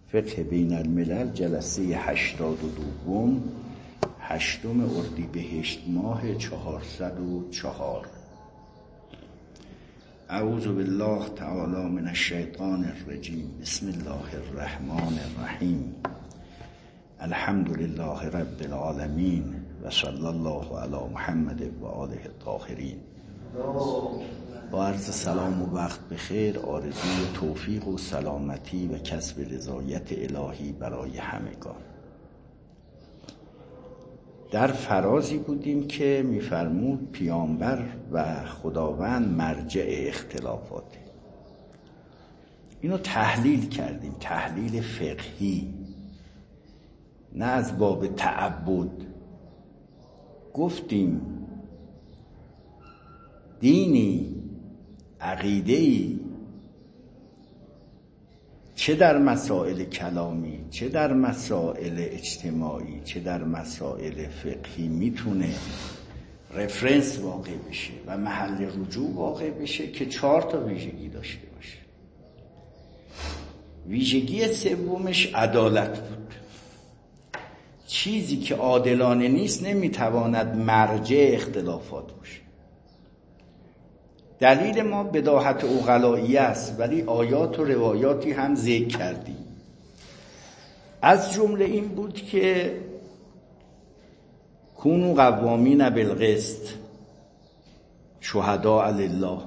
فقه بین الملل جلسه 82 8 اردیبهشت ماه 404. اعوذ بالله تعالی من الشیطان الرجیم. بسم الله الرحمن الرحیم. الحمد لله رب العالمین و صلی الله علی محمد و آله الطاهرین. با عرض سلام و وقت بخیر، آرزوی توفیق و سلامتی و کسب رضایت الهی برای همگان. در فرازی بودیم که می‌فرمود پیامبر و خداوند مرجع اختلافاته. اینو تحلیل کردیم، تحلیل فقهی، نه از باب تعبد. گفتیم دینی، عقیده‌ای، چه در مسائل کلامی، چه در مسائل اجتماعی، چه در مسائل فقهی میتونه رفرنس واقع بشه و محل رجوع واقع بشه که 4 ویژگی داشته باشه. ویژگی سومش عدالت بود. چیزی که عادلانه نیست نمیتواند مرجع اختلافات باشه. دلیل ما بداهت عقلایی است، ولی آیات و روایاتی هم ذکر کردیم. از جمله این بود که کونوا قوامین بالقسط شهداء لله.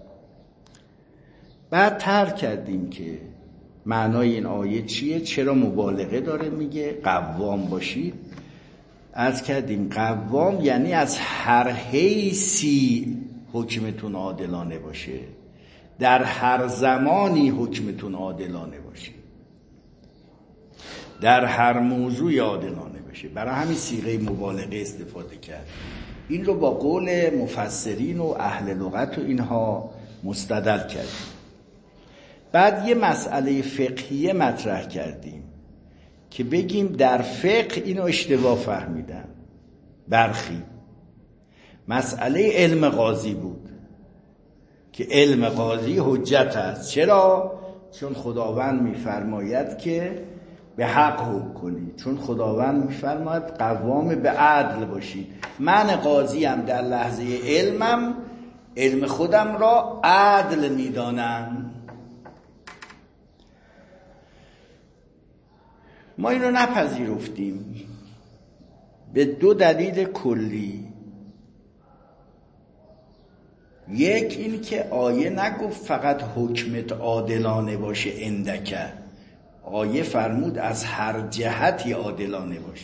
بعد طرح کردیم که معنای این آیه چیه، چرا مبالغه داره میگه قوام باشید. عرض کردیم قوام یعنی از هر حیثی حکمتون عادلانه باشه، در هر زمانی حکمتون عادلانه باشه، در هر موضوعی عادلانه باشه. برای همین صیغه مبالغه استفاده کرد. این رو با قول مفسرین و اهل لغت و اینها مستدل کردیم. بعد یه مسئله فقهیه مطرح کردیم که بگیم در فقه اینو اشتباه فهمیدن برخی. مسئله علم قاضی بود که علم قاضی حجت است. چرا؟ چون خداوند میفرماید که به حق حکم کنید، چون خداوند میفرماید قوام به عدل باشید. من قاضی هم در لحظه علم خودم را عدل میدانم. ما اینو نپذیرفتیم به 2 دلیل کلی. یک این که آیه نگفت فقط حکمت عادلانه باشه اندکه، آیه فرمود از هر جهتی عادلانه باشه.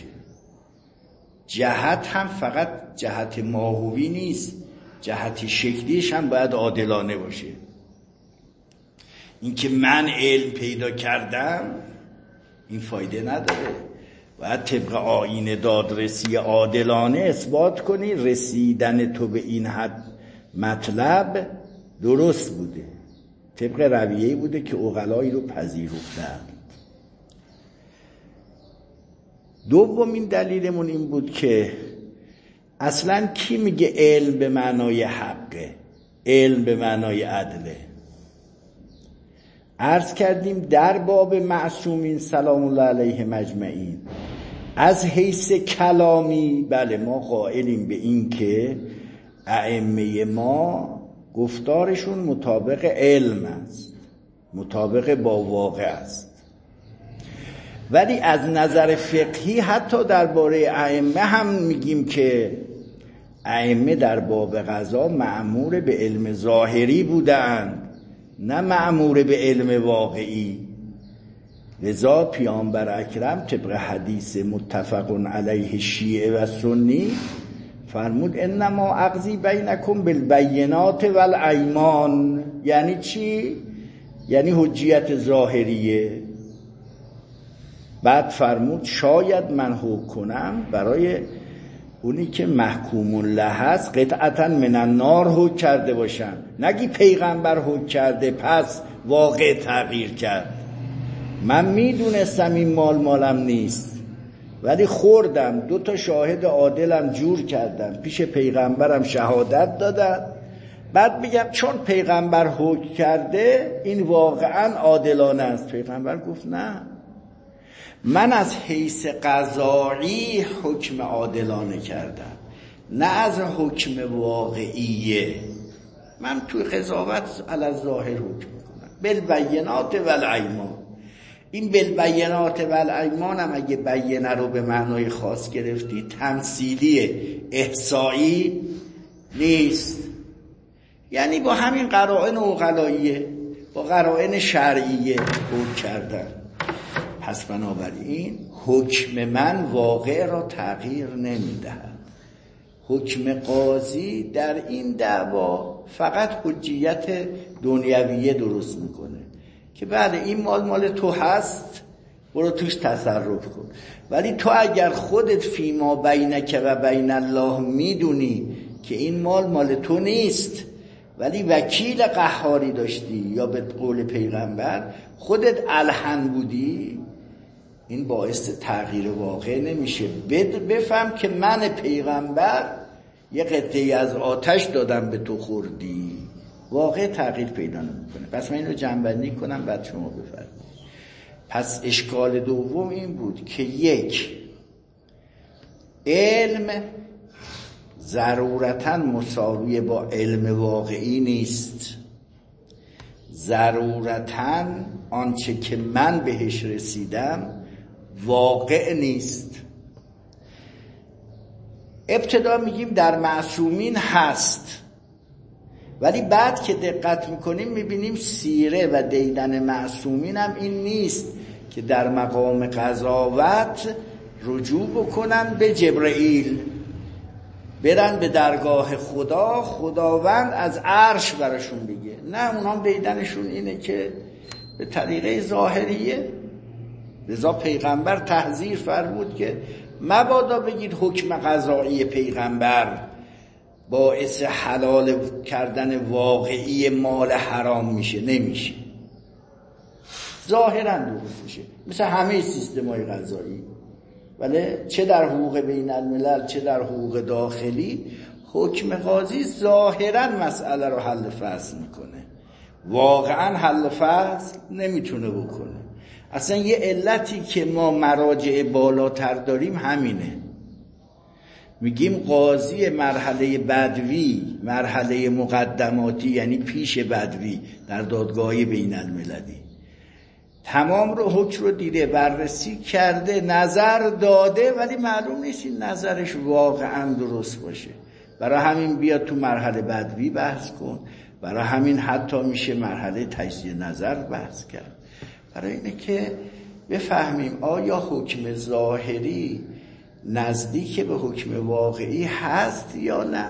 جهت هم فقط جهت ماهوی نیست، جهت شکلیش هم باید عادلانه باشه. این که من علم پیدا کردم این فایده نداره. باید طبق آیین دادرسی عادلانه اثبات کنی رسیدن تو به این حد مطلب درست بوده، طبق رویه‌ای بوده که عقلایی رو پذیرفتن. دومین دلیلمون این بود که اصلاً کی میگه علم به معنای حقه، علم به معنای عدله؟ عرض کردیم در باب معصومین سلام الله علیهم اجمعین از حیث کلامی بله ما قائلیم به این که ائمه ما گفتارشون مطابق علم است، مطابق با واقع است. ولی از نظر فقهی حتی درباره ائمه هم میگیم که ائمه در باب قضا مأمور به علم ظاهری بودند، نه مأمور به علم واقعی. لذا پیامبر اکرم طبق حدیث متفق علیه شیعه و سنی فرمود انما اقضی بینکم بالبینات والایمان. یعنی چی؟ یعنی حجیت ظاهریه. بعد فرمود شاید من حکم کنم برای اونی که محکوم له هست قطعتا من النار حکم کرده باشم، نگی پیغمبر حکم کرده پس واقع تغییر کرد. من میدونستم این مالم نیست ولی خوردم، 2 شاهد عادلم جور کردم، پیش پیغمبرم شهادت دادم، بعد میگم چون پیغمبر حکم کرده این واقعا عادلانه است. پیغمبر گفت نه، من از حیث قضایی حکم عادلانه کردم، نه از حکم واقعیه. من توی قضاوت علی الظاهر حکم میکنم، بالبینات والایمان. این بالبینات والایمان هم اگه بینه رو به معنای خاص گرفتی، تمثیلی احصایی نیست، یعنی با همین قرائن عقلاییه، با قرائن شرعیه حکم کردن. پس بنابراین حکم من واقع را تغییر نمیدهد. حکم قاضی در این دعوا فقط حجیت دنیویه درست میکنه که بله این مال تو هست، برو توش تصرف کن. ولی تو اگر خودت فیما بینک و بین الله میدونی که این مال تو نیست، ولی وکیل قهاری داشتی یا به قول پیغمبر خودت الحن بودی، این باعث تغییر واقع نمیشه. بفهم که من پیغمبر یه قطعی از آتش دادم به تو خوردی، واقع تغییر پیدا نمیکنه. پس من این رو جمع‌بندی کنم بعد شما بفرمایید. پس اشکال دوم این بود که یک، علم ضرورتاً مساوی با علم واقعی نیست. ضرورتاً آنچه که من بهش رسیدم واقع نیست. ابتدا میگیم در معصومین هست، ولی بعد که دقت میکنیم میبینیم سیره و دیدن معصومین هم این نیست که در مقام قضاوت رجوع بکنن به جبرائیل، برن به درگاه خداوند از عرش براشون بگه. نه، اونها دیدنشون اینه که به طریقه ظاهریه. لذا پیغمبر تحذیر فرمود که مبادا بگید حکم قضایی پیغمبر باعث حلال کردن واقعی مال حرام میشه. نمیشه، ظاهرا درست میشه مثل همه سیستم‌های قضایی، ولی چه در حقوق بین الملل چه در حقوق داخلی حکم قاضی ظاهرا مسئله رو حل فصل میکنه، واقعا حل فصل نمیتونه بکنه. اصلا یه علتی که ما مراجع بالاتر داریم همینه. میگیم قاضی مرحله بدوی، مرحله مقدماتی یعنی پیش بدوی در دادگاه بین المللی، تمام رو حکم رو دیده، بررسی کرده، نظر داده، ولی معلوم نیست این نظرش واقعا درست باشه. برای همین بیاد تو مرحله بدوی بحث کن، برای همین حتی میشه مرحله تجزیه نظر بحث کرد، برای اینه که بفهمیم آیا حکم ظاهری نزدیک به حکم واقعی هست یا نه.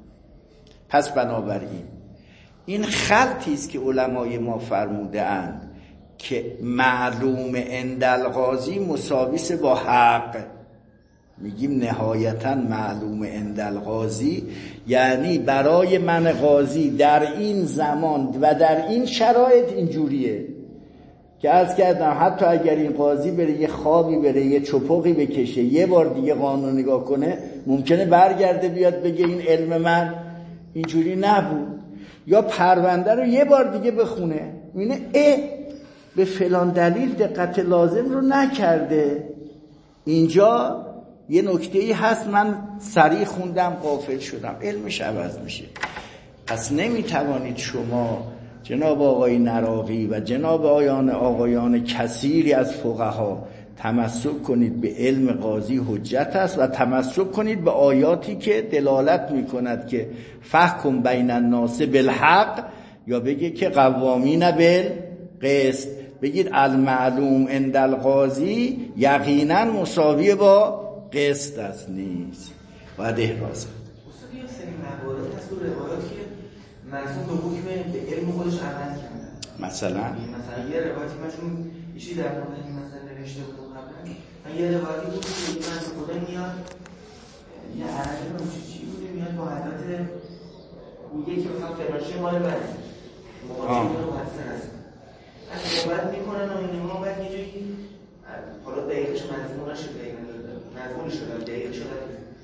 پس بنابراین این خلطی است که علمای ما فرموده اند که معلوم عند القاضی مساویس با حق. میگیم نهایتا معلوم عند القاضی یعنی برای من قاضی در این زمان و در این شرایط اینجوریه که عرض کردم حتی اگر این قاضی بره یه خوابی بره یه چپقی بکشه یه بار دیگه قانون نگاه کنه، ممکنه برگرده بیاد بگه این علم من اینجوری نبود، یا پرونده رو یه بار دیگه بخونه اینه به فلان دلیل دقت لازم رو نکرده، اینجا یه نکته‌ای هست من سریع خوندم غافل شدم، علمش عوض میشه. پس نمیتوانید شما جناب آقای نراقی و جناب آقایان کثیری از فقها تمسک کنید به علم قاضی حجت است و تمسک کنید به آیاتی که دلالت میکند که فحکم بین الناس بالحق، یا بگه که قوامین بالقسط. بگید المعلوم عند القاضی یقینا مساوی با قسط است نیست. باید احراز کنید. اصلا یه سری موارد هست تو روایات که معصوم به حکم به علم خودش عمل کرده. مثلا یه روایتی من چون ایشی در مورد این مسئله نوشته بودم قبلا، من یه روایتی بود که من خدا میاد یه عربی رو چی بوده میاد با حضرت میگه که مثلا فراشه مال بده مقاطعه رو حدث هست از صحبت میکنن و این ما باید یه جایی حالا دقیقش مضمون نشده مضمون شده دقیق شده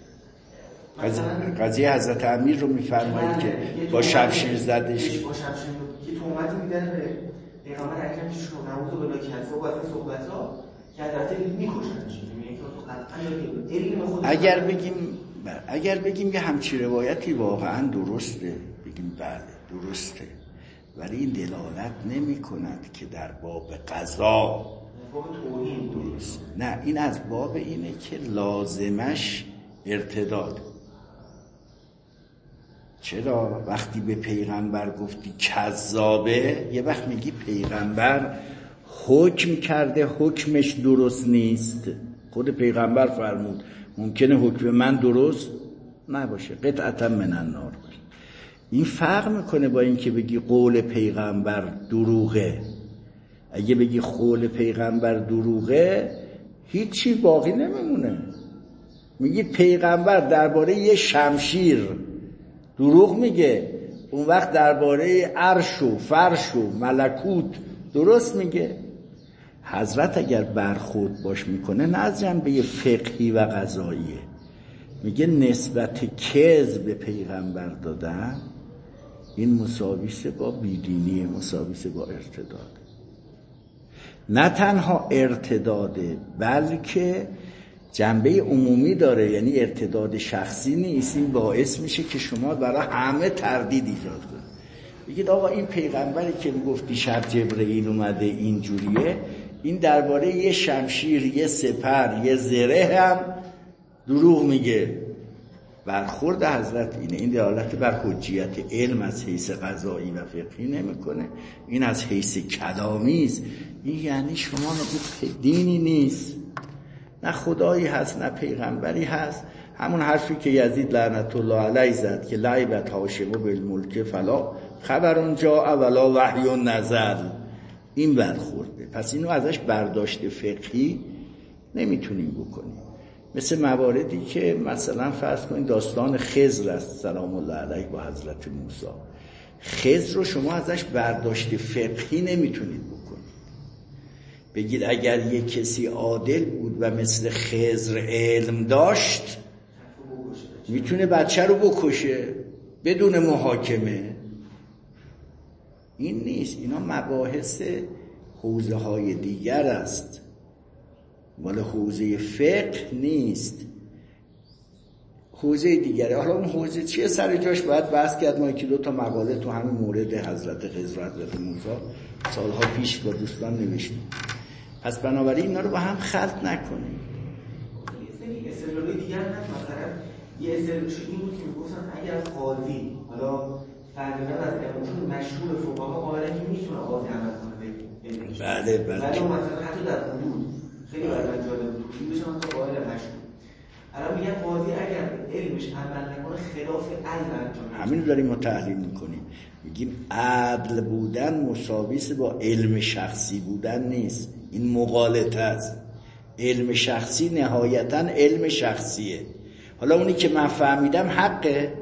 قضیه حضرت امیر رو میفرمایید که با شمشیر زدش، با شمشیر که تومتی میدن به پیغمبر اکرم که شما نموز بلا کذا و از این صحبت ها که البته میکشنش، میگه که تو قطعا علم خود اگر بگیم یه همچین روایتی واقعا درسته، بگیم بله درسته، ولی این دلالت نمی کند که در باب قضا درست. نه، این از باب اینه که لازمش ارتداد. چرا وقتی به پیغمبر گفتی کذابه، یه وقت میگی پیغمبر حکم کرده حکمش درست نیست. خود پیغمبر فرمود ممکنه حکم من درست نباشه، قطعتا من النار باشه. این فرق میکنه با این که بگی قول پیغمبر دروغه. اگه بگی قول پیغمبر دروغه هیچی باقی نمیمونه. میگی پیغمبر درباره یه شمشیر دروغ میگه، اون وقت درباره عرش و فرش و ملکوت درست میگه. حضرت اگر برخورد باش میکنه نه از جنبه فقهی و قضاییه، میگه نسبت کذب به پیغمبر دادن این مساویسه با بیدینی، مساویسه با ارتداد. نه تنها ارتداده بلکه جنبه عمومی داره، یعنی ارتداد شخصی نیست. این باعث میشه که شما برای همه تردید ایجاد کنید. بگید آقا این پیغمبری که میگفتی شب جبرئیل اومده اینجوریه، این درباره یه شمشیر، یه سپر، یه زره هم دروغ میگه. برخورد حضرت اینه. این دلالت بر حجیت علم از حیث قضایی و فقهی نمیکنه، این از حیث کلامی است. این یعنی شما میگید دینی نیست، نه خدایی هست نه پیغمبری هست. همون حرفی که یزید لعنت الله علیه زد که لعبت هاشم بالملک فلا خبر جاء ولا وحی نزل، این برخورده. پس اینو ازش برداشت فقهی نمیتونیم بکنیم. مثل مواردی که مثلا فرض کنید داستان خضر است سلام الله علیه با حضرت موسی. خضر رو شما ازش برداشت فقهی نمیتونید بکنید. بگید اگر یک کسی عادل بود و مثل خضر علم داشت میتونه بچه رو بکشه بدون محاکمه. این نیست. اینا مباحث حوزه های دیگر است، ولی حوزه فقه نیست، حوزه دیگره. حالا اون حوزه چیه سر جاش باید بحث کرد. ما یکی دو تا مقاله تو همین مورد حضرت خضر و حضرت موسی سالها پیش با دوستان نوشتیم. پس بنابراین اینا رو با هم خلط نکنیم. یه استدلال دیگر هم مثلا یه استدلالش این بود که میگفتن اگر قاضی حالا فرقی از امروز مشهور فقها قائلن که میتونه قاضی عمل کنه. بله ولی مثلا حتی در حدود خیلی برای جالب بود که بشه مثلا قائل مشهور. الان میگن قاضی اگر علمش عمل نکنه خلاف علم انجام، همین رو داریم ما تحلیل میکنیم. میگیم عدل بودن مساویس با علم شخصی بودن نیست. این مغالطه است. علم شخصی نهایتاً علم شخصیه. حالا اونی که من فهمیدم حقه؟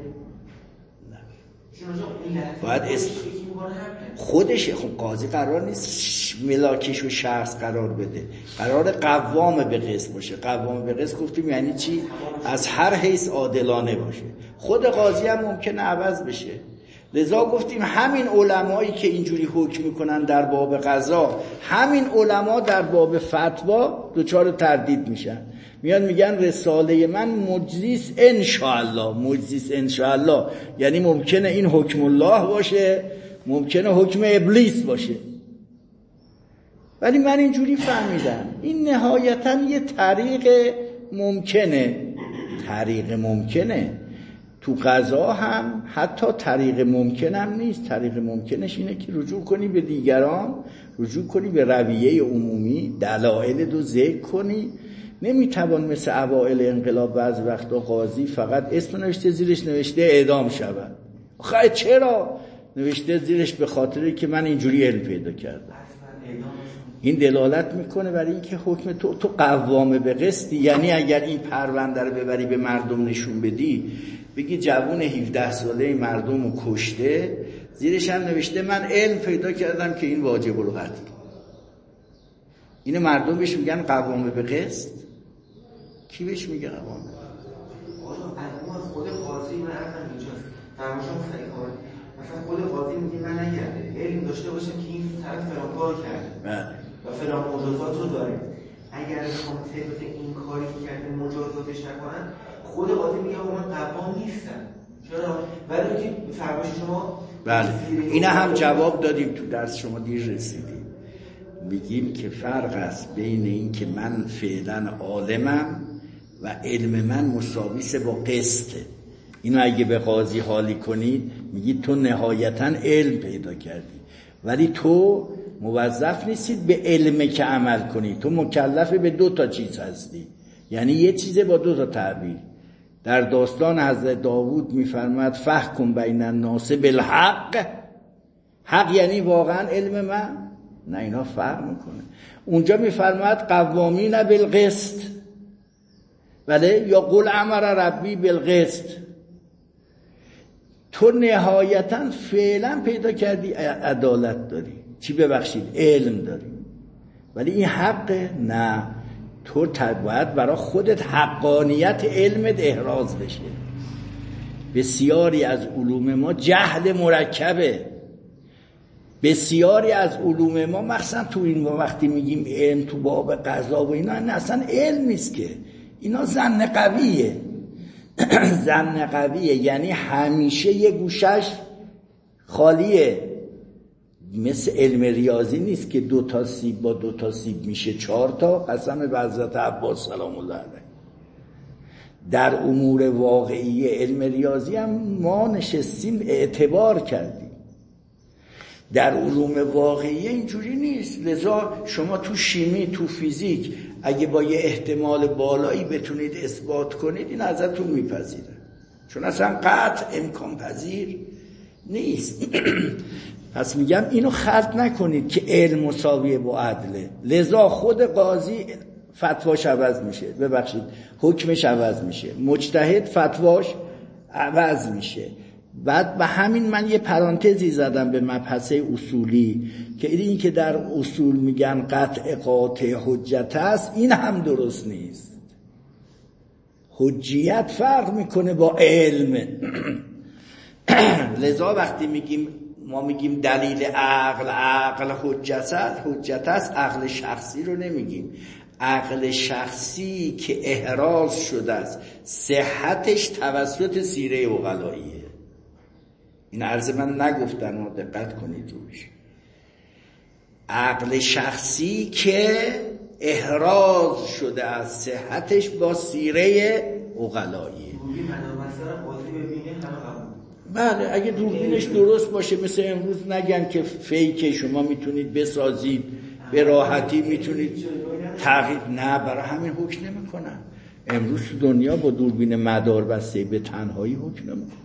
نه. باید خودشه. خب قاضی قرار نیست ملاکش و شخص قرار بده، قرار قوام به قسط باشه. قوام به قسط گفتیم یعنی چی؟ از هر حیث عادلانه باشه. خود قاضی هم ممکنه عوض بشه. لذا گفتیم همین علمایی که اینجوری حکم میکنن در باب قضا، همین علما در باب فتوا دچار تردید میشن. میان میگن رساله من مجزیس انشاءالله. مجزیس انشاءالله یعنی ممکنه این حکم الله باشه، ممکنه حکم ابلیس باشه، ولی من اینجوری فهمیدم. این نهایتاً یه طریق ممکنه. تو قضا هم حتی طریق ممکن هم نیست. طریق ممکنش اینه که رجوع کنی به دیگران، رجوع کنی به رویه عمومی، دلایل رو ذکر کنی. نمیتوان مثل اوائل انقلاب بعض وقتا قاضی فقط اسم نوشته زیرش نوشته اعدام شود. آخه چرا؟ نوشته زیرش به خاطری که من اینجوری علم پیدا کردم. این دلالت میکنه برای اینکه حکم تو قوامه به قسطی. یعنی اگر این پرونده رو ببری به مردم نشون بدی، بگی جوون 17 ساله مردم رو کشته، زیرش هم نوشته من علم پیدا کردم که این واجب القتل. اینو مردم بهش میگن قوامه به قسط؟ کی بهش میگه قوامه؟ آقا خود قاضی من عرضم اینجاست فرماشم خیلی کار. مثلا خود قاضی میگه من اگر علم داشته باشم که این طرف فلان کار کرده و فلان موضوعات رو داره، اگر بخوام طبق این کاری که کرده مجازاتش نکنن، خود قاضی میگه من قوام نیستم. چرا؟ ولی که فرمایش شما بله اینا هم جواب دادیم تو درس، شما دیر رسیدیم. میگیم که فرق است بین این که من فعلا عالمم و علم من مساویه با قسطه. اینو اگه به قاضی حالی کنید میگید تو نهایتاً علم پیدا کردی، ولی تو موظف نیستید به علم که عمل کنی، تو مکلف به 2 چیز هستی. یعنی یه چیزه با 2 تعبیر. در داستان حضرت داوود میفرماد فحکم بین الناس بالحق. حق یعنی واقعا علم من؟ نه، اینا فرق میکنه. اونجا میفرماد قوامین بالقسط، بله، یا قل امر ربی بالقسط. تو نهایتا فعلا پیدا کردی عدالت داری، چی ببخشید علم داری، ولی این حقه؟ نه، تو باید برای خودت حقانیت علمت احراز بشه. بسیاری از علوم ما جهل مرکبه. بسیاری از علوم ما مخصوصا تو این وقتی میگیم علم تو باب قضا و اینا، اصلا علم نیست که، اینا ظن قویه. ظن قویه یعنی همیشه یه گوشش خالیه. مثل علم ریاضی نیست که 2 سیب با 2 سیب میشه 4 قسم به حضرت عباس سلام الله علیه. در امور واقعی علم ریاضی هم ما نشستیم اعتبار کردیم. در علوم واقعی اینجوری نیست. لذا شما تو شیمی، تو فیزیک اگه با یه احتمال بالایی بتونید اثبات کنید، این ازتون میپذیره، چون اصلا قطع امکان پذیر نیست. پس میگم اینو خلط نکنید که علم مساویه با عدله. لذا خود قاضی فتواش عوض میشه، ببخشید حکمش عوض میشه، مجتهد فتواش عوض میشه. بعد به همین من یه پرانتزی زدم به مبحث اصولی که این که در اصول میگن قطع قاطع حجت است، این هم درست نیست. حجیت فرق میکنه با علم. لذا وقتی ما میگیم دلیل عقل حجت است، عقل شخصی رو نمیگیم. عقل شخصی که احراز شده است، صحتش توسط سیره عقلاییه. این عرض من نگفتن و دقت کنید روش. عقل شخصی که احراز شده از صحتش با سیره عقلاییه. بله، اگه دوربینش درست باشه، مثل امروز نگن که فیکه شما میتونید بسازید به راحتی، میتونید تغییر. نه، برای همین حکم نمیکنن. امروز دنیا با دوربین مدار بسته به تنهایی حکم نمیکنن.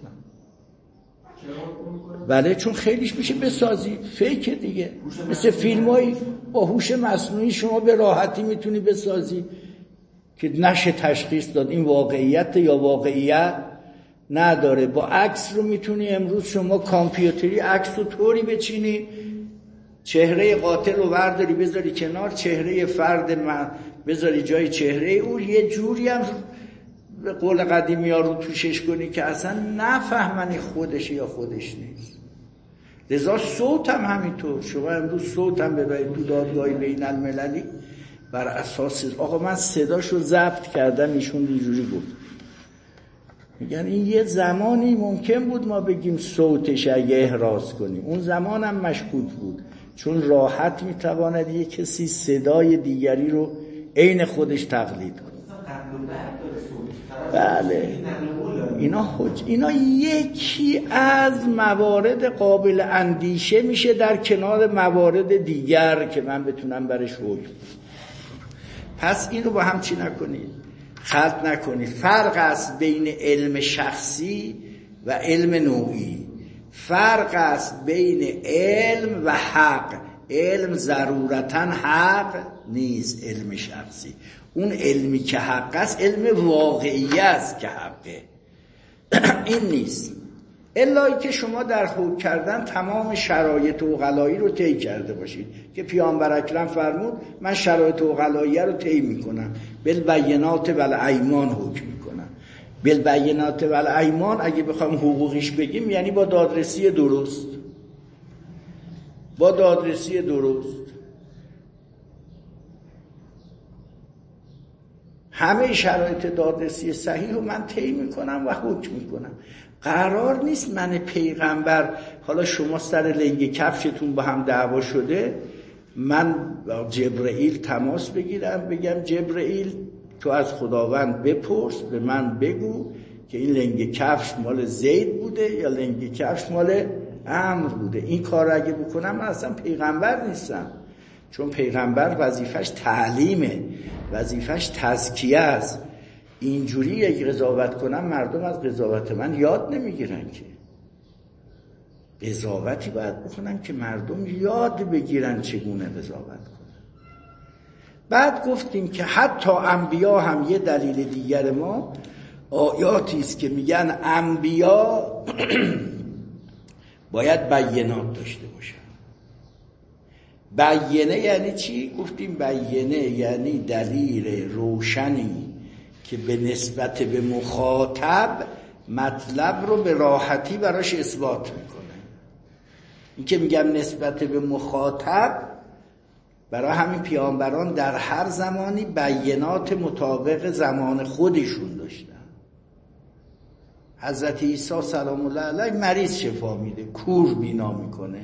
بله، چون خیلیش میشه بسازی فیک دیگه. مثل فیلمایی با هوش مصنوعی شما به راحتی میتونی بسازی که نشه تشخیص داد این واقعیت یا واقعیت نداره. با عکس رو میتونی امروز شما کامپیوتری عکس رو طوری بچینی، چهره قاتل رو ورداری بذاری کنار، چهره فرد بذاری جای چهره او، یه جوری هم به قول قدیمی ها رو توشش کنی که اصلا نفهمنی خودش یا خودش نیست. لذا صوت هم همینطور. شما امروز صوت هم ببرید تو دادگاه بین المللی، بر اساس آقا من صداشو ضبط کردم ایشون اینجوری گفت، میگن این یه زمانی ممکن بود ما بگیم صوتش اگه احراز کنیم، اون زمان هم مشکوک بود، چون راحت میتواند یه کسی صدای دیگری رو عین خودش تقلید کنه. بله، اینا یکی از موارد قابل اندیشه میشه در کنار موارد دیگر که من بتونم برش حکم. پس اینو با هم چی نکنید، خلط نکنید. فرق است بین علم شخصی و علم نوعی. فرق است بین علم و حق. علم ضرورتاً حق نیست. علم شخصی، اون علمی که حق است علم واقعی است که حقه، این نیست. الا که شما در حکم کردن تمام شرایط عقلایی رو طی کرده باشید که پیامبر اکرم فرمود من شرایط عقلایی رو طی میکنم، بالبینات والایمان حکم میکنم. بالبینات والایمان اگه بخوام حقوقیش بگیم یعنی با دادرسی درست. با دادرسی درست. همه شرایط دادرسی صحیح رو من طی میکنم و حکم میکنم. قرار نیست من پیغمبر، حالا شما سر لنگ کفشتون با هم دعوا شده، من با جبرئیل تماس بگیرم بگم جبرئیل تو از خداوند بپرس به من بگو که این لنگ کفش مال زید بوده یا لنگ کفش مال عمرو بوده. این کار اگه بکنم من اصلا پیغمبر نیستم، چون پیغمبر وظیفش تعلیمه، وظیفش تزکیه است. اینجوری یک قضاوت کنم مردم از قضاوت من یاد نمیگیرن که. قضاوتی باید بکنم که مردم یاد بگیرن چگونه قضاوت کنن. بعد گفتیم که حتی انبیا هم یه دلیل دیگر ما آیاتی است که میگن انبیا باید بینات داشته باشن. بینه یعنی چی؟ گفتیم بینه یعنی دلیل روشنی که به نسبت به مخاطب مطلب رو به راحتی براش اثبات میکنه. این که میگم نسبت به مخاطب، برای همین پیامبران در هر زمانی بینات مطابق زمان خودشون داشتن. حضرت عیسی سلام الله علیه مریض شفا میده، کور بینا میکنه.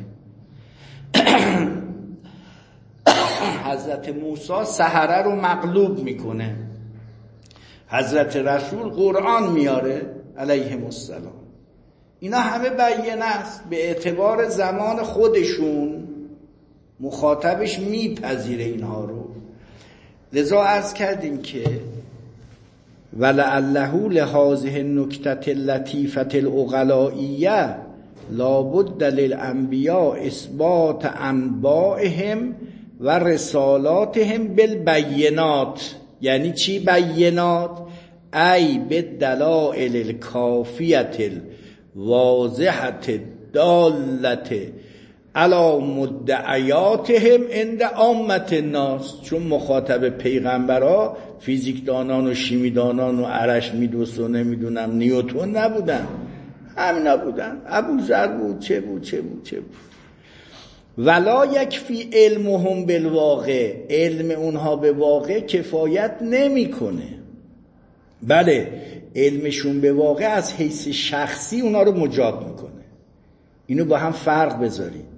حضرت موسی سحره رو مغلوب میکنه. حضرت رسول قرآن میاره علیهم السلام. اینا همه بیانه است، به اعتبار زمان خودشون مخاطبش میپذیره اینها رو. لذا عرض کردیم که ولعله لهذه النکته اللطیفه العقلائیه لابد للانبیاء اثبات انبائهم و رسالاتهم بالبینات. یعنی چی بینات؟ ای بالدلائل الکافیه الواضحه الداله علی مدعیاتهم عند عامه الناس. چون مخاطب پیغمبرها فیزیکدانان و شیمیدانان و ارشمیدس و نمیدونم نیوتن نبودن، همینا بودن. ابوذر بود، چه بود. ولا یکفی علمهم بالواقع، علم اونها به واقع کفایت نمیکنه. بله علمشون به واقع از حیث شخصی اونا رو مجاب میکنه. اینو با هم فرق بذارید.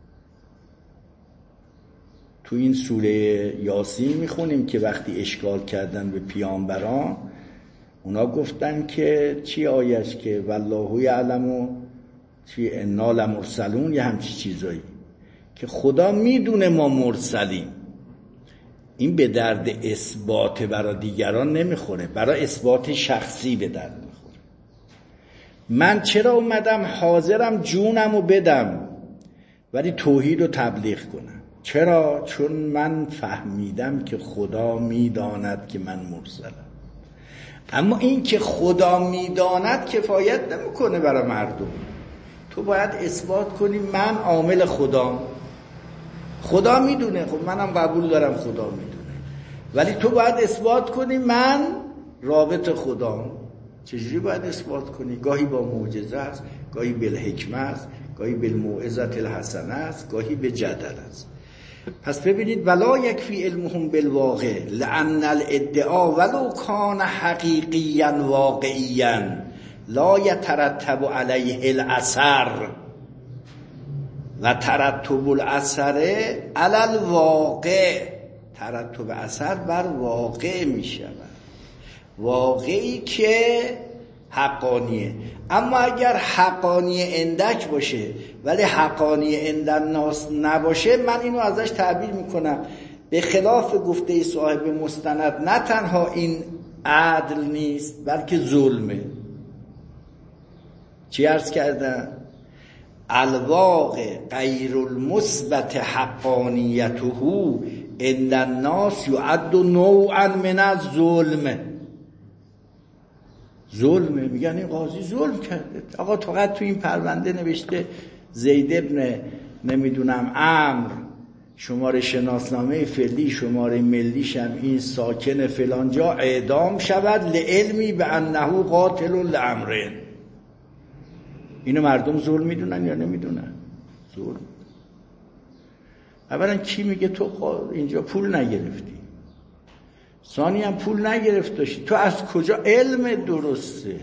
تو این سوره یاسین میخونیم که وقتی اشکال کردن به پیامبران، اونا گفتن که چی آیش که والله یعلم چی انا لمرسلون، یه همچی چیزایی که خدا میدونه ما مرسلیم. این به درد اثبات برای دیگران نمیخوره، برای اثبات شخصی به درد میخوره. من چرا اومدم حاضرم جونمو بدم ولی توحید رو تبلیغ کنم؟ چرا؟ چون من فهمیدم که خدا میداند که من مرسلم. اما این که خدا میداند کفایت نمیکنه برای مردم. تو باید اثبات کنی من عامل خدا. خدا میدونه، خب منم قبول دارم خدا میدونه، ولی تو باید اثبات کنی من رابط خدا. چجوری باید اثبات کنی؟ گاهی با معجزه است، گاهی بالحکمه است، گاهی بالموعظه الحسنه است، گاهی به جدل است. پس ببینید ولا یکفی علمهم بالواقع لان الادعاء ولو کان حقیقیا واقعیا لا یترتب علیه الاثر و ترتب الاثر علی الواقع. ترتب اثر بر واقع می شود، واقعی که حقانیه. اما اگر حقانی اندک باشه ولی حقانی اندناس نباشه، من اینو ازش تعبیر میکنم به خلاف گفته صاحب مستند، نه تنها این عدل نیست بلکه ظلمه. چی عرض کردم؟ الواقع غیر المثبت حقانیته عند الناس یعد نوعا من الظلم. ظلمه، میگن این قاضی ظلم کرده. آقا فقط تو این پرونده نوشته زید ابن نمیدونم عمرو، شماره شناسنامه فعلی شماره ملیش هم این ساکن فلان جا اعدام شود لعلمی به انه قاتل لامرین. اینو مردم ظلم میدونن یا نمیدونن؟ ظلم. اولا کی میگه تو اینجا پول نگرفتی؟ ثانی هم پول نگرفت داشتی. تو از کجا علم درسته؟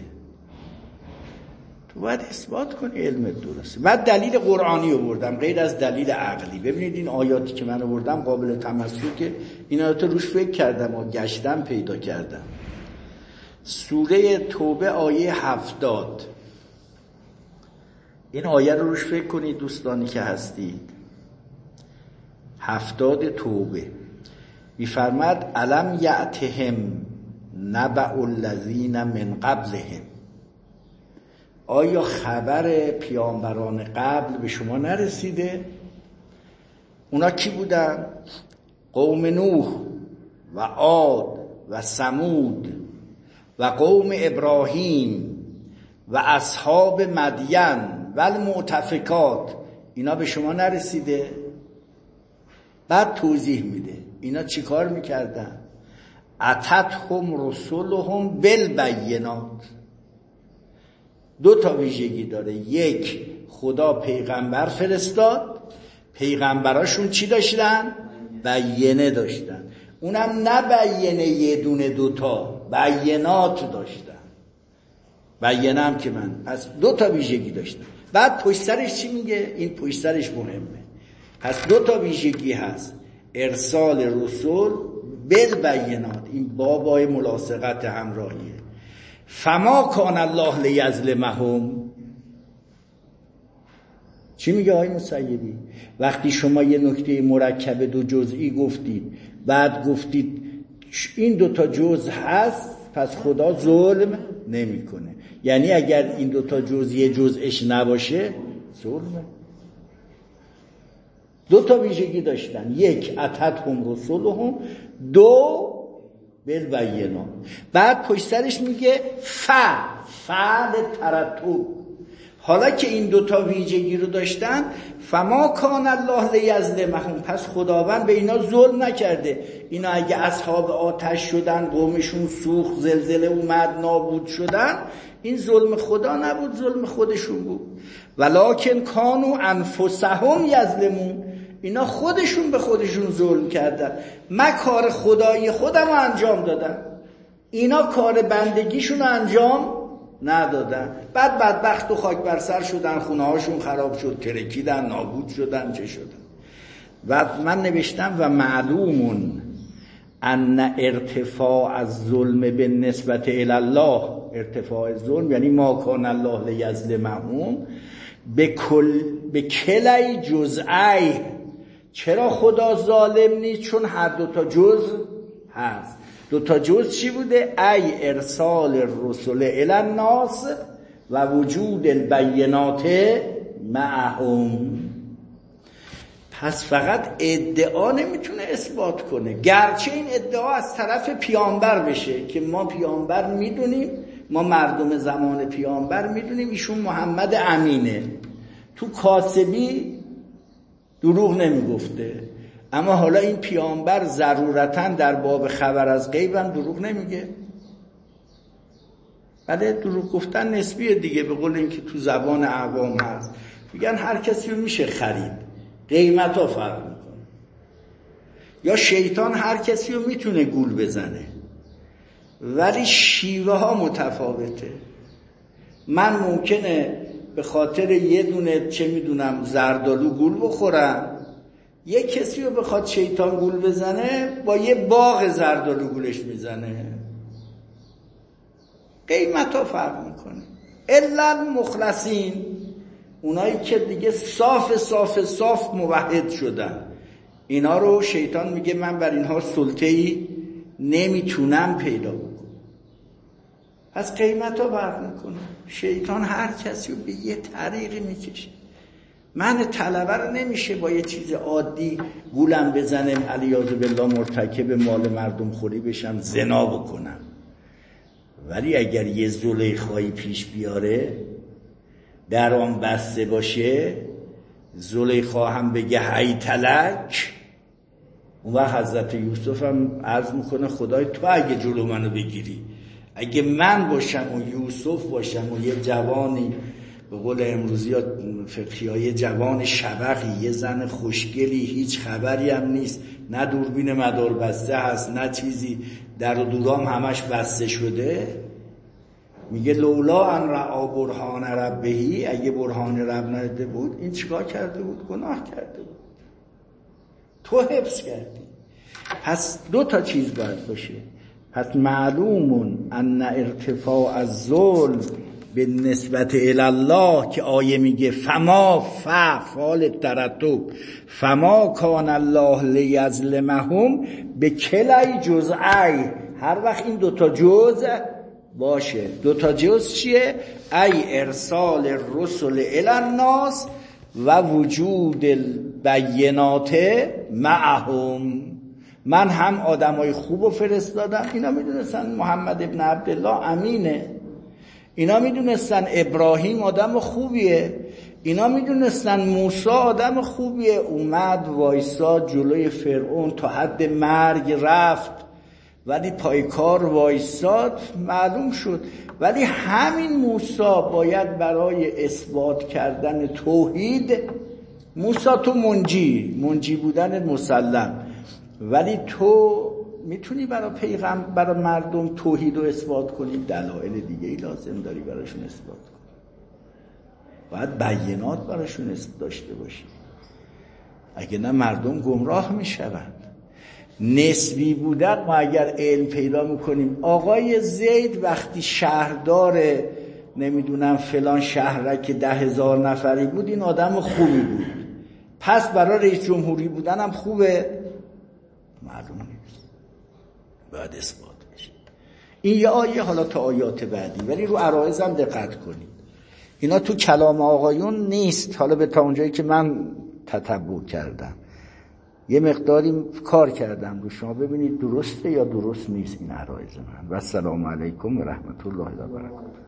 تو باید اثبات کنی علم درسته. بعد دلیل قرآنی آوردم غیر از دلیل عقلی. ببینید این آیاتی که من آوردم قابل تمسکه. این آیات روش فکر کردم و گشتم پیدا کردم. سوره توبه آیه 70. این آیه رو روش فکر کنید دوستانی که هستید. 70 توبه می‌فرماد الم یأتهم نبأ الذین من قبلهم. آیا خبر پیامبران قبل به شما نرسیده؟ اونا کی بودن؟ قوم نوح و عاد و ثمود و قوم ابراهیم و اصحاب مدین و المؤتفکات. اینا به شما نرسیده؟ بعد توضیح میده اینا چی کار میکردن؟ اتتهم رسولهم بالبینات. 2 ویژگی داره. 1 خدا پیغمبر فرستاد، پیغمبراشون چی داشتن؟ بینه داشتن. اونم نه بینه یه دونه 2 بینات داشتن. بینه هم که من پس 2 ویژگی داشتن. بعد پشت سرش چی میگه؟ این پشت سرش مهمه. پس 2 ویژگی هست. ارسال رسول بالبینات. این بابای ملاصقت همراهیه. فما کان الله لیظلمهم. چی میگه آقای مسیبی؟ وقتی شما یه نکته مرکب 2 جزئی گفتید بعد گفتید این 2 جزء هست پس خدا ظلم نمیکنه. یعنی اگر این 2 جزئی جزءش نباشه ظلمه. 2 ویژگی داشتن. 1 اتتهم رسولهم، 2 بالبینات. بعد پشت سرش میگه فعل ترتب. حالا که این 2 ویژگی رو داشتن فما کان الله لیظلمهم، پس خداوند به اینا ظلم نکرده. اینا اگه اصحاب آتش شدن، قومشون سوخت، زلزله اومد، نابود شدن، این ظلم خدا نبود، ظلم خودشون بود. ولکن کانوا انفسهم یظلمون. اینا خودشون به خودشون ظلم کردن. من کار خدایی خودم رو انجام دادم، اینا کار بندگیشون رو انجام ندادن. بعد بدبخت و خاک بر سر شدن، خونه هاشون خراب شد، ترکیدن، نابود شدن، چه شدن. و من نوشتم و معلومون ان ارتفاع الظلم بالنسبت الی الله، ارتفاع ظلم یعنی ما کان الله لیظلمهم به کلی جزئی. چرا خدا ظالم نیست؟ چون هر 2 جزء هست. 2 جزء چی بوده؟ ای ارسال الرسل الی الناس و وجود البینات معهم. پس فقط ادعا نمیتونه اثبات کنه، گرچه این ادعا از طرف پیامبر بشه که ما پیامبر میدونیم، ما مردم زمان پیامبر میدونیم ایشون محمد امینه. تو کاسبی دروغ نمیگفته، اما حالا این پیامبر ضرورتاً در باب خبر از غیب هم دروغ نمیگه. بله دروغ گفتن نسبیه دیگه، به قول اینکه تو زبان عوام هست میگن هر کسی رو میشه خرید، قیمت ها فرق میکنه. یا شیطان هر کسی رو میتونه گول بزنه ولی شیوه ها متفاوته. من ممکنه به خاطر یه دونه چه میدونم زردالو گول بخورم، یه کسی رو بخواد شیطان گول بزنه با یه باغ زردالو گولش میزنه. قیمت ها فرق میکنه. الا المخلصین، اونایی که دیگه صاف موحد شدن، اینا رو شیطان میگه من بر اینها سلطه‌ای نمیتونم پیدا بکنم. از قیمت ها فرق میکنه. شیطان هر کسی رو به یه طریقی میکشه. من طلبه رو نمیشه با یه چیز عادی گولم بزنم، علیاذ بالله مرتکب مال مردم خوری بشم، زنا بکنم. ولی اگر یه زلیخایی پیش بیاره، در آن بسته باشه، زلیخا هم بگه هی تلک، اون وقت حضرت یوسف هم عرض میکنه خدای تو اگه جلو منو بگیری، اگه من باشم و یوسف باشم و یه جوانی به قول امروزی ها فقهیای جوان شبقی، یه زن خوشگلی، هیچ خبری هم نیست، نه دوربین مدار بسته هست نه چیزی، در و دورام همش بسته شده. میگه لولا ان رعا برهان ربهی، اگه برهان رب ندیده بود این چیکار کرده بود؟ گناه کرده بود. تو حفظ کردی. پس دو تا چیز باید باشه. پس معلومون ان ارتفاع الظلم به نسبت الله که آیه میگه فما فعال ترتب فما کان الله لیظلمهم به کلی جزئی. هر وقت این دوتا جز باشه، دوتا جز چیه؟ ای ارسال الرسل الی الناس و وجود البینات معهم. من هم آدمای خوبو فرستادم، اینا میدونستن محمد ابن عبدالله امینه، اینا میدونستن ابراهیم آدم خوبیه، اینا میدونستن موسی آدم خوبیه. اومد وایساد جلوی فرعون تا حد مرگ رفت، ولی پای کار وایساد، معلوم شد. ولی همین موسی باید برای اثبات کردن توحید، موسی تو منجی بودن مسلم، ولی تو میتونی برای مردم توحید رو اثبات کنی، دلایل دیگه ای لازم داری براشون اثبات کنی، باید بینات براشون داشته باشی، اگه نه مردم گمراه میشوند. نسبی بودن ما اگر علم پیدا میکنیم، آقای زید وقتی شهردار نمیدونم فلان شهرک 10,000 نفری بود، این آدم خوبی بود، پس برای رئیس جمهوری بودن هم خوبه؟ معلوم نیست، باید اثبات بشه. این یه آیه، حالا تا آیات بعدی، ولی رو عرایض هم دقت کنید، اینا تو کلام آقایون نیست. حالا به تا اونجایی که من تتبع کردم یه مقداری کار کردم رو، شما ببینید درسته یا درست نیست این عرایض من. و السلام علیکم و رحمت الله و برکاته.